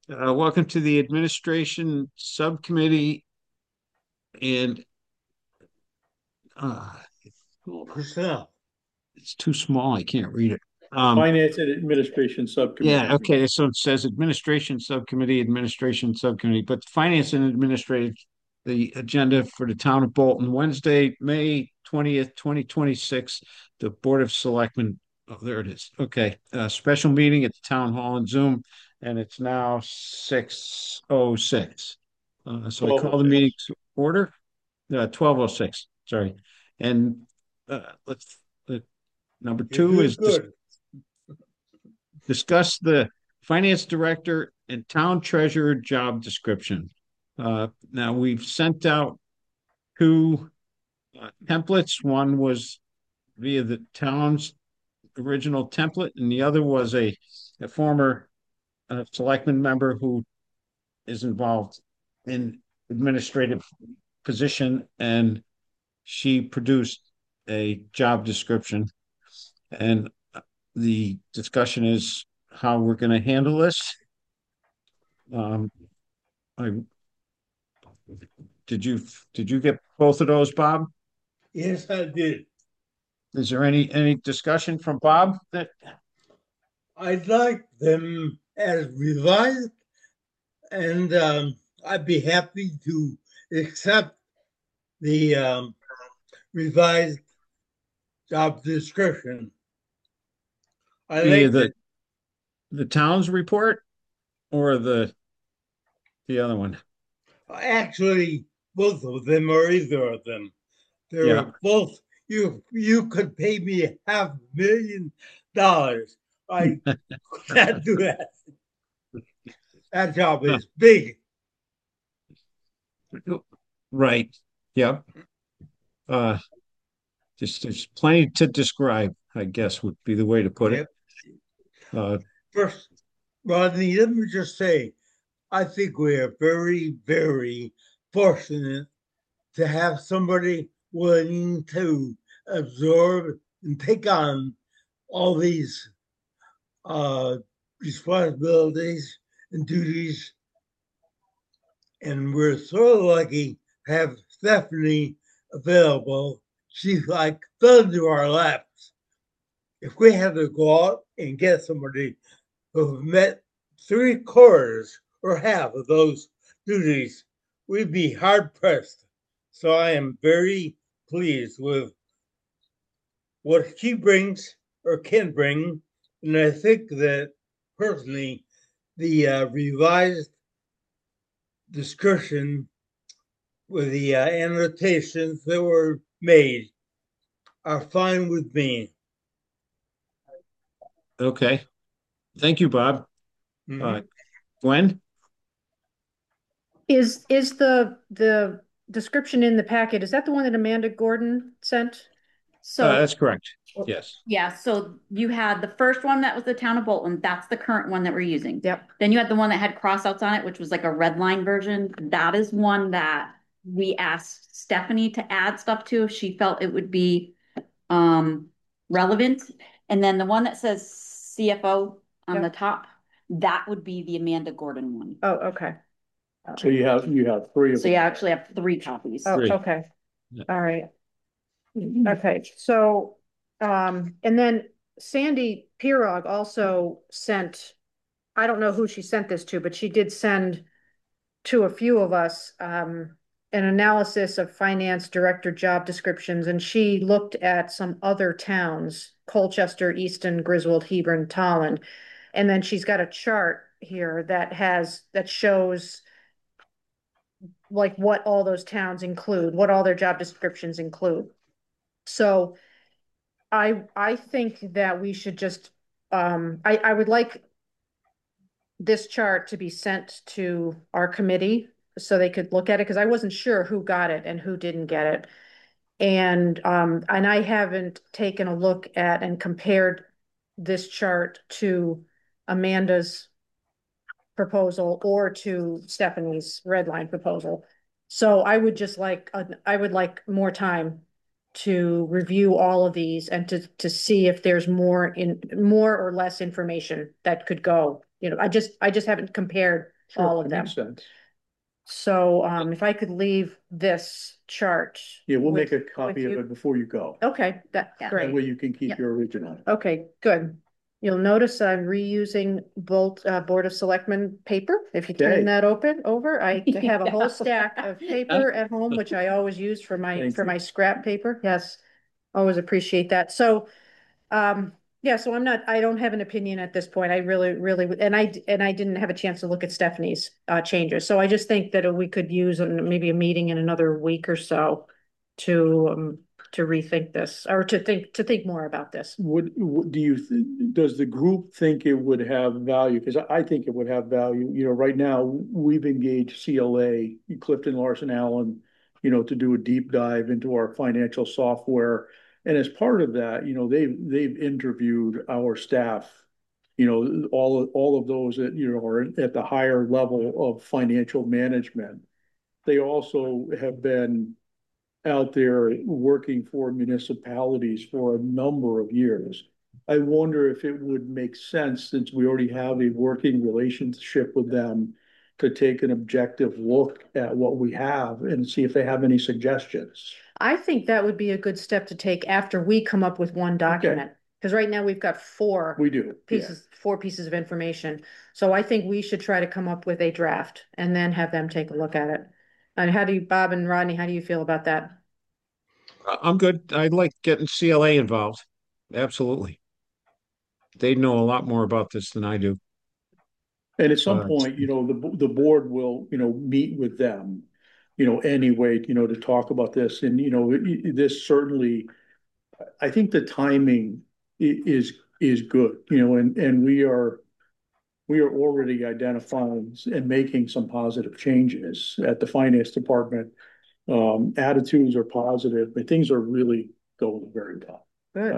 Welcome to the Administration Subcommittee and uh, Personnel. it's too small. I can't read it. Um, Finance and Administration yeah, Subcommittee. okay. So it says Administration Subcommittee, but Finance and Administrative, the agenda for the town of Bolton, Wednesday, May 20th, 2026, the Board of Selectmen. Oh, there it is. Okay. Special meeting at the town hall in Zoom, and it's now 6:06. So I call the meeting 1206. to order. 12:06. Sorry. And let's number You're two doing is good. discuss the finance director and town treasurer job description. Now we've sent out two templates. One was via the town's original template, and the other was a former selectman member who is involved in administrative position, and she produced a job description. And the discussion is how we're going to handle this. Um, I did you did you get both of those, Bob? Yes, I did. Is there any discussion from Bob that I'd like them as revised, and I'd be happy to accept the revised job description. I via like it. the town's report or the other one? Actually, both of them or either of them. Yeah. They're both. You could pay me $500,000. I could not do that. That job is big. Right. Yep. Uh, just there's plenty to describe, I guess would be the way to put it. Yep. Uh, First, Rodney, let me just say, I think we are very, very fortunate to have somebody willing to absorb and take on all these uh, responsibilities and duties. And we're so lucky to have Stephanie available. She's like fell into our laps. If we had to go out and get somebody who met three quarters or half of those duties, we'd be hard pressed. So I am very pleased with what she brings or can bring. And I think that personally, the revised description with the annotations that were made are fine with me. okay. Thank you, Bob. Uh, Mhm. Gwen? Is the description in the packet, is that the one that Amanda Gordon sent? So, That's correct. Yes. yeah, so you had the first one that was the town of Bolton. That's the current one that we're using. Yep. Then you had the one that had crossouts on it, which was like a red line version. That is one that we asked Stephanie to add stuff to if she felt it would be um relevant. And then the one that says CFO on the Yep. top, that would be the Amanda Gordon one. Oh, okay. So you have three of So them. you actually have three copies. Oh, Three. okay. Yeah. All right. Okay. So, and then Sandy Pirog also sent, I don't know who she sent this to, but she did send to a few of us, an analysis of finance director job descriptions, and she looked at some other towns, Colchester, Easton, Griswold, Hebron, Tolland, and then she's got a chart here that shows like what all those towns include, what all their job descriptions include. So I think that we should just I would like this chart to be sent to our committee so they could look at it because I wasn't sure who got it and who didn't get it. And I haven't taken a look at and compared this chart to Amanda's proposal or to Stephanie's red line proposal. So I would like more time to review all of these and to see if there's more or less information that could go. I just haven't compared Sure, all of that them. makes sense. So, if I could leave this chart. Yeah, we'll with- make a copy of you. it before you go. Okay, Yeah. That great. way you can keep Yep. your original. Okay, good. You'll notice I'm reusing both Board of Selectmen paper. If you Okay. turn that over, I have a whole Yeah. stack of paper at home, which I always use for Thank you. my scrap paper. Yes, always appreciate that. So, yeah, so I don't have an opinion at this point. I really, and I didn't have a chance to look at Stephanie's changes. So I just think that we could use maybe a meeting in another week or so to rethink this, or to think more about this. Does the group think it would have value? Because I think it would have value. You know, right now, we've engaged CLA, Clifton Larson Allen, you know, to do a deep dive into our financial software. And as part of that, you know, they've interviewed our staff, you know, all of those that, you know, are at the higher level of financial management. They also have been out there working for municipalities for a number of years. I wonder if it would make sense, since we already have a working relationship with them, to take an objective look at what we have and see if they have any suggestions. I think that would be a good step to take after we come up with one document. Because right now we've got We do. four pieces of information. So I think we should try to come up with a draft and then have them take a look at it. And Bob and Rodney, how do you feel about that? I'm good. I like getting CLA involved. Absolutely. They know a lot more about this than I do. And at some But point, you know, the board will, you know, meet with them, you know, anyway, you know, to talk about this. And, you know, this certainly, I think the timing is good, you know, and we are already identifying and making some positive changes at the finance department. Attitudes are positive, but things are really going very well. Good.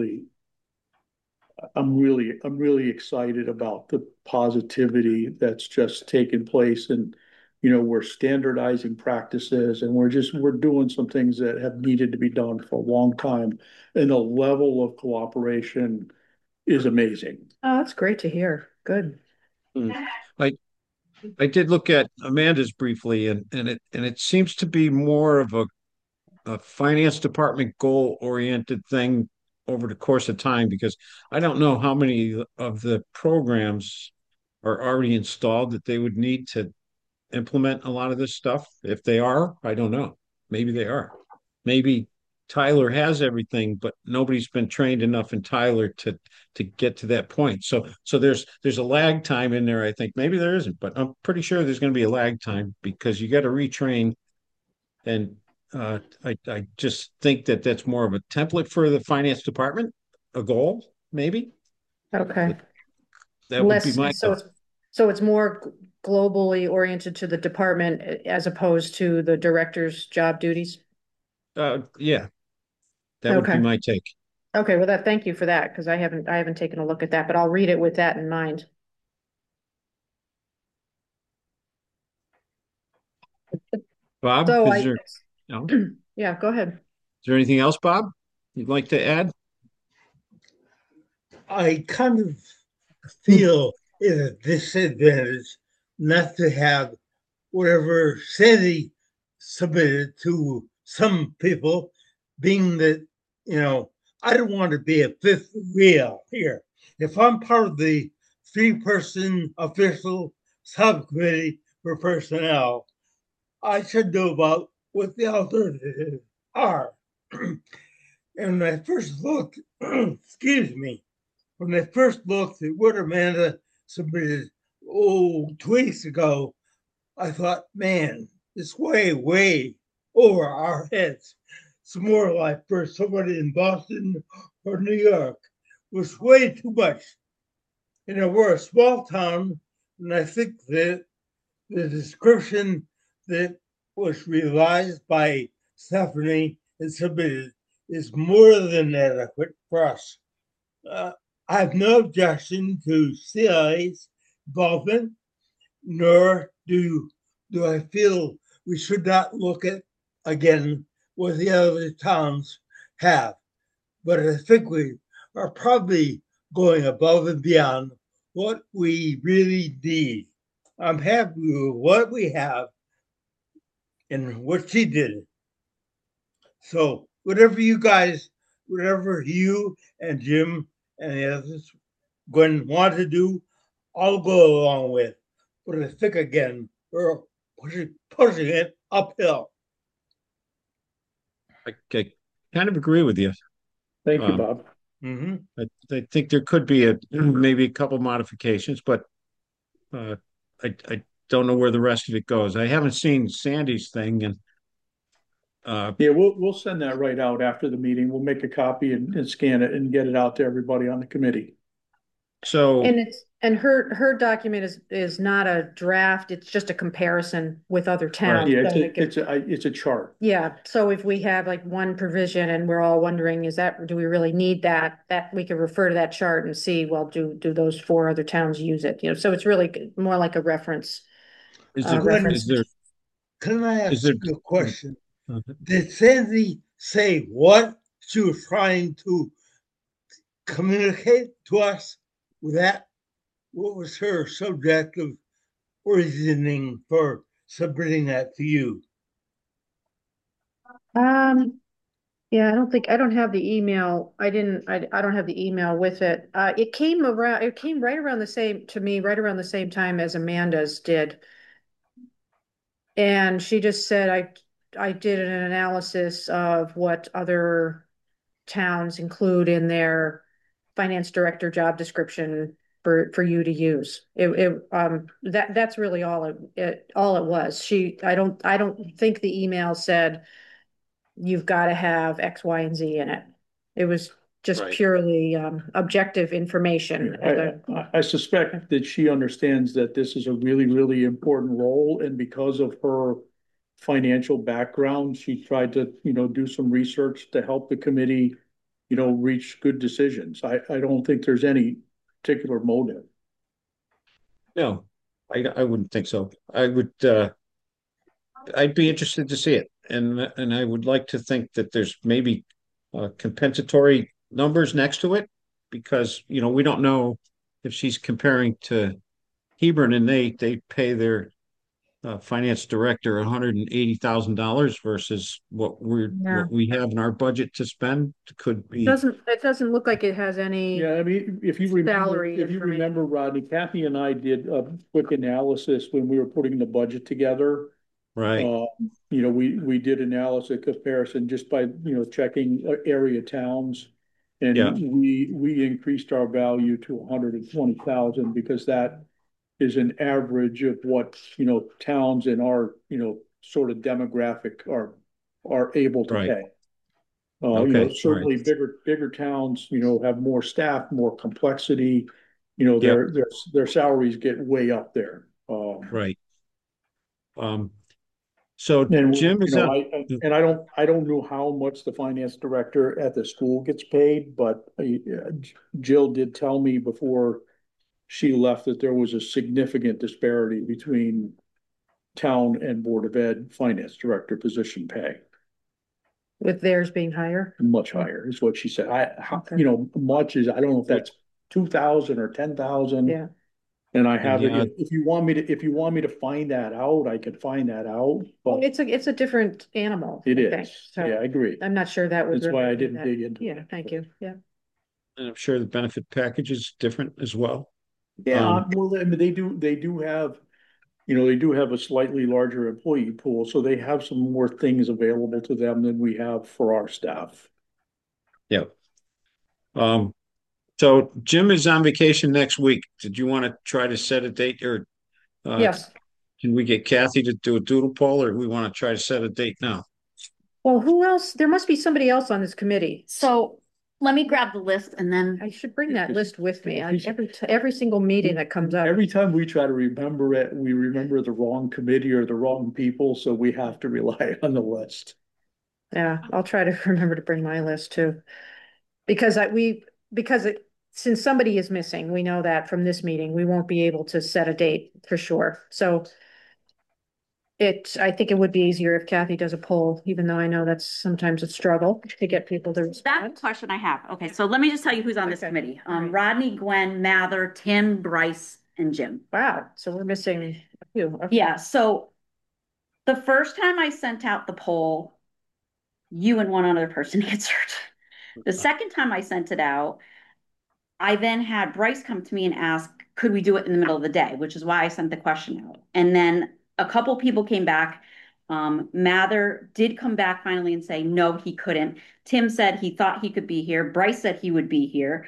I'm really excited about the positivity that's just taken place, and you know, we're standardizing practices, and we're doing some things that have needed to be done for a long time, and the level of cooperation is amazing. Oh, that's great to hear. Good. I I did look at Amanda's briefly, and it seems to be more of a finance department goal oriented thing over the course of time, because I don't know how many of the programs are already installed that they would need to implement a lot of this stuff. If they are, I don't know. Maybe they are. Maybe Tyler has everything, but nobody's been trained enough in Tyler to get to that point. So there's a lag time in there, I think. Maybe there isn't, but I'm pretty sure there's going to be a lag time because you got to retrain. And I just think that that's more of a template for the finance department, a goal, maybe. Okay. That would be my So it's more globally oriented to the department as opposed to the director's job duties? yeah, that would be Okay. my take. Okay, well thank you for that, because I haven't taken a look at that, but I'll read it with that in mind. Bob, So is there, no? yeah, go ahead. Is there anything else, Bob, you'd like to add? I kind of feel it's a disadvantage not to have whatever Sandy submitted to some people, being that, you know, I don't want to be a fifth wheel here. If I'm part of the 3-person official subcommittee for personnel, I should know about what the alternatives are. And when I first looked, excuse me, when I first looked at what Amanda submitted 2 weeks ago, I thought, man, it's way over our heads. It's more like for somebody in Boston or New York, it was way too much. You know, we're a small town, and I think that the description that was revised by Stephanie and submitted is more than adequate for us. I have no objection to CIA's involvement, nor do I feel we should not look at again what the other towns have. But I think we are probably going above and beyond what we really need. I'm happy with what we have and what she did. So whatever you and Jim and the others going want to do, I'll go along with. But I think again, we're pushing it uphill. I kind of agree with you. Thank you, Um, Bob. Mm-hmm. I think there could be maybe a couple modifications, but I don't know where the rest of it goes. I haven't seen Sandy's thing, and Yeah, we'll send that right out after the meeting. We'll make a copy and scan it and get it out to everybody on the committee. so And her document is not a draft, it's just a comparison with other towns. Yeah, So it gives- it's a chart. Yeah, so if we have like one provision and we're all wondering, do we really need that? That we can refer to that chart and see, well, do those four other towns use it? So it's really more like a reference. is there reference. is there Can I is ask there you a question? uh, Did Sandy say what she was trying to communicate to us with that? What was her subjective reasoning for submitting that to you? Yeah, I don't have the email. I don't have the email with it. It came right around the same, to me, right around the same time as Amanda's did. And she just said, I did an analysis of what other towns include in their finance director job description for you to use. That's really all it was. I don't think the email said you've got to have X, Y, and Z in it. It was just right? purely objective information. I suspect that she understands that this is a really, really important role, and because of her financial background, she tried to, do some research to help the committee, reach good decisions. I don't think there's any particular motive. No, I wouldn't think so. I'd be interested to see it, and I would like to think that there's maybe compensatory numbers next to it, because we don't know if she's comparing to Hebron, and they pay their finance director $180,000 versus Yeah. what we have in our budget to spend. Could be It doesn't look like it has any. Yeah, I mean, if you remember, Salary information. Rodney, Kathy and I did a quick analysis when we were putting the budget together. right. We did analysis comparison just by, checking area towns. And Yeah. we increased our value to 120,000 because that is an average of what, towns in our, sort of demographic are able to Right. pay. Okay. Certainly bigger towns, have more staff, more complexity, Yep. their salaries get way up there. Right. So And, Jim is up. I don't know how much the finance director at the school gets paid, but Jill did tell me before she left that there was a significant disparity between town and Board of Ed finance director position pay. With theirs being higher. Much higher is what she said. Okay. Much is, I don't know if that's 2,000 or 10,000. Yeah. And I have Yeah. it, if you want me to find that out, I could find that out, Well, but it's a different animal. it I think. is. So Yeah, I agree. I'm not sure that would. That's why I really be didn't that. dig into Yeah, it. thank you. Yeah. And I'm sure the benefit package is different as well. Yeah, well, I mean, they do have, they do have a slightly larger employee pool, so they have some more things available to them than we have for our staff. Yeah. So Jim is on vacation next week. Did you want to try to set a date, or Yes. can we get Kathy to do a doodle poll, or we want to try to set a date now? Well, who else? There must be somebody else on this committee. So let me grab the list and then I should bring that list with me. If you- Every single meeting that comes up. Every time we try to remember it, we remember the wrong committee or the wrong people, so we have to rely on the list. Yeah, I'll try to remember to bring my list too. Because since somebody is missing, we know that from this meeting, we won't be able to set a date for sure. So I think it would be easier if Kathy does a poll, even though I know that's sometimes a struggle to get people to that's the respond. question I have. Okay, so let me just tell you who's on this Okay. committee. All right. Rodney, Gwen, Mather, Tim, Bryce, and Jim. Wow, so we're missing a few. Okay. Yeah, so the first time I sent out the poll, you and one other person answered. The second time I sent it out, I then had Bryce come to me and ask, could we do it in the middle of the day, which is why I sent the question out. And then a couple people came back. Mather did come back finally and say, no, he couldn't. Tim said he thought he could be here. Bryce said he would be here.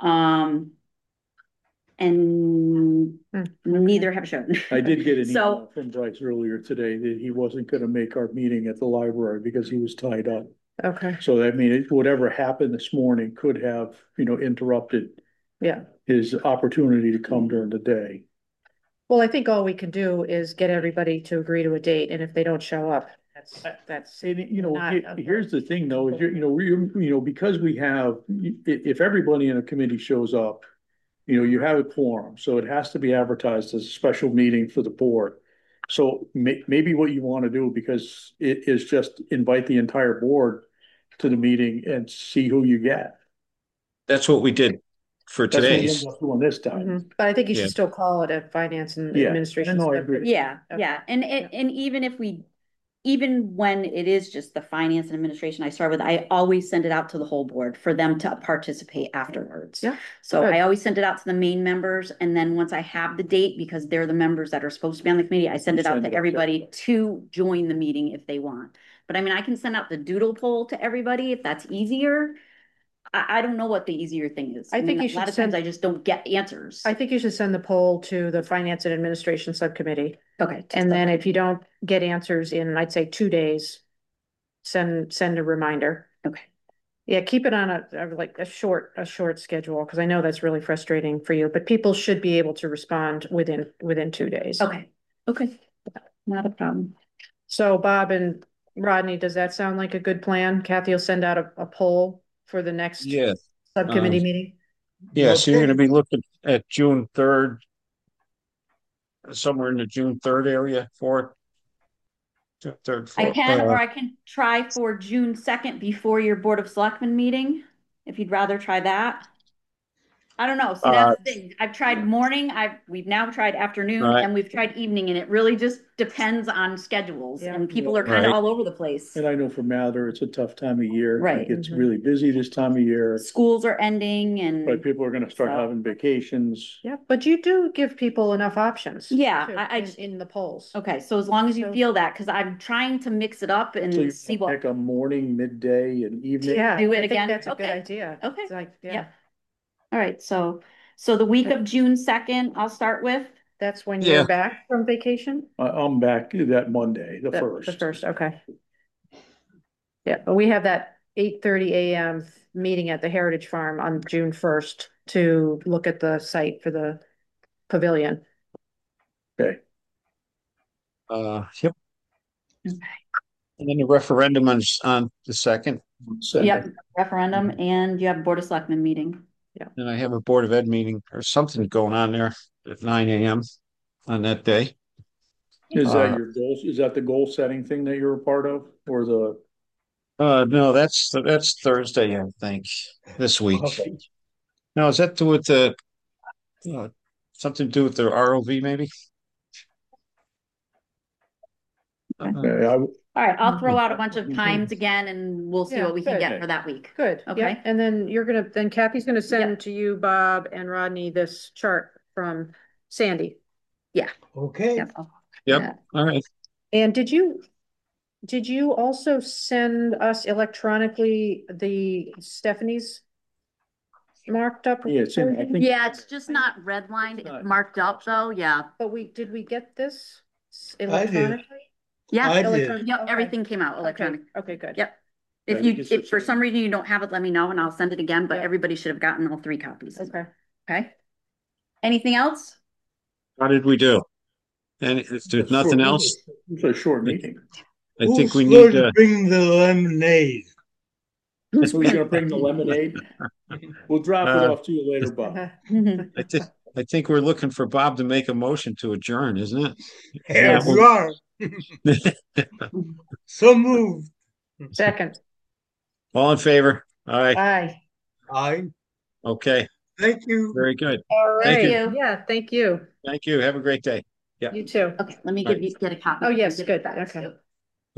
And neither have shown. I did get an So- email from Bryce earlier today that he wasn't gonna make our meeting at the library because he was tied up. Okay, So I mean, whatever happened this morning could have, interrupted yeah. his opportunity to come during the day. Well, I think all we can do is get everybody to agree to a date, and if they don't show up, that's, And, Not- here's the thing though, is because we have, if everybody in a committee shows up, you have a quorum, so it has to be advertised as a special meeting for the board. So maybe what you want to do, because it is just invite the entire board to the meeting and see who you get. That's what we did for That's what we today's. ended up doing this time. Mhm. But I think you Yeah. should still call it a finance and Yeah. administration. No, I agree. Yeah, Okay. yeah. And even when it is just the finance and administration I start with, I always send it out to the whole board for them to participate afterwards. Yeah, So good. I always send it out to the main members, and then once I have the date, because they're the members that are supposed to be on the committee, I send it out Send to it out, everybody to join the meeting if they want. But I mean, I can send out the doodle poll to everybody if that's easier. I don't know what the easier thing is. I think mean, you a should lot of times send- I just don't get answers. I think you should send the poll to the finance and administration subcommittee, Okay. and then if you don't get answers in, I'd say 2 days, send a reminder. Okay. Yeah, keep it on like a short schedule, because I know that's really frustrating for you, but people should be able to respond within 2 days. Okay. Okay. Not a problem. So Bob and Rodney, does that sound like a good plan? Kathy will send out a poll for the next Yeah, subcommittee meeting. yeah, so you're Okay. gonna be looking at June 3rd, somewhere in the June 3rd area for it. Third, I can, fourth, or I can try for June 2nd before your Board of Selectmen meeting, if you'd rather try that. I don't know. See, that's the thing. I've tried morning, we've now tried afternoon, Right. and we've tried evening, and it really just depends on schedules, Yeah. and people are kind Right. of all over the place. And I know for Mather, it's a tough time of year. Right. It gets Mhm. really busy this time of year, Schools are ending but and, people are gonna start So- having vacations. Yeah, but you do give people enough options. Yeah, too, I in the polls. okay, so as long as you So- feel that, because I'm trying to mix it up So you and see what, pick a morning, midday and evening. Yeah, Do it I think again? that's a good Okay. idea. Okay. It's like, yeah, Yep. all right, so the week of June 2nd, I'll start with. that's when Yeah. you're back from vacation? I'm back that Monday, the The first. first, okay. Yeah, but we have that 8:30 AM meeting at the Heritage Farm on June 1st to look at the site for the pavilion. Okay, yep. And then the referendum on the 2nd, Yep, referendum, and you have Board of Selectmen meeting. and I have a Board of Ed meeting or something going on there at 9 AM on that day. Is that Uh, your goals? Is that the goal setting thing that you're a part of or the? No, that's Thursday, I think, this week. Okay. Now, is that to with the, something to do with the ROV maybe? Okay, All right, I'll throw out a bunch of times again and we'll see Yeah, what we can good. get for that week. Good, Okay. yeah, and then Kathy's gonna send to you, Bob and Rodney, this chart from Sandy. Okay, Yep. Yep, all right. And did you also send us electronically the Stephanie's marked up? Yeah, it's in, I think. Yeah, it's just not redlined, It's not. it's marked up though, yeah. But did we get this did. electronically? Yeah, I did. Electronic- yep, okay. everything came out Okay, electronic. okay, good. Yep. Yeah, If you, because if it's for a- some reason you don't have it, let me know and I'll send it again, but Yeah. everybody should have gotten all 3 copies. Okay. Okay? Anything else? How did we do? And if there's nothing else, It's a short meeting. I think we who's need going to bring the lemonade? So we're gonna bring the lemonade. We'll drop it off to you later, Bob. I think we're looking for Bob to make a motion to adjourn, isn't it? Yes, well- you are. So moved. Second, All in favor? All right, aye. I okay, thank you. very good. All Thank right, you. yeah, thank you. Thank you. Have a great day. You too. Okay, let me Right. get a copy. Oh, yes, Give it good, back. okay.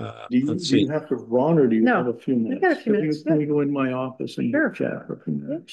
Let's Do see. you have to run or do you No, have a few minutes? got a few minutes, Can we go in my office and Sure. chat for a few minutes?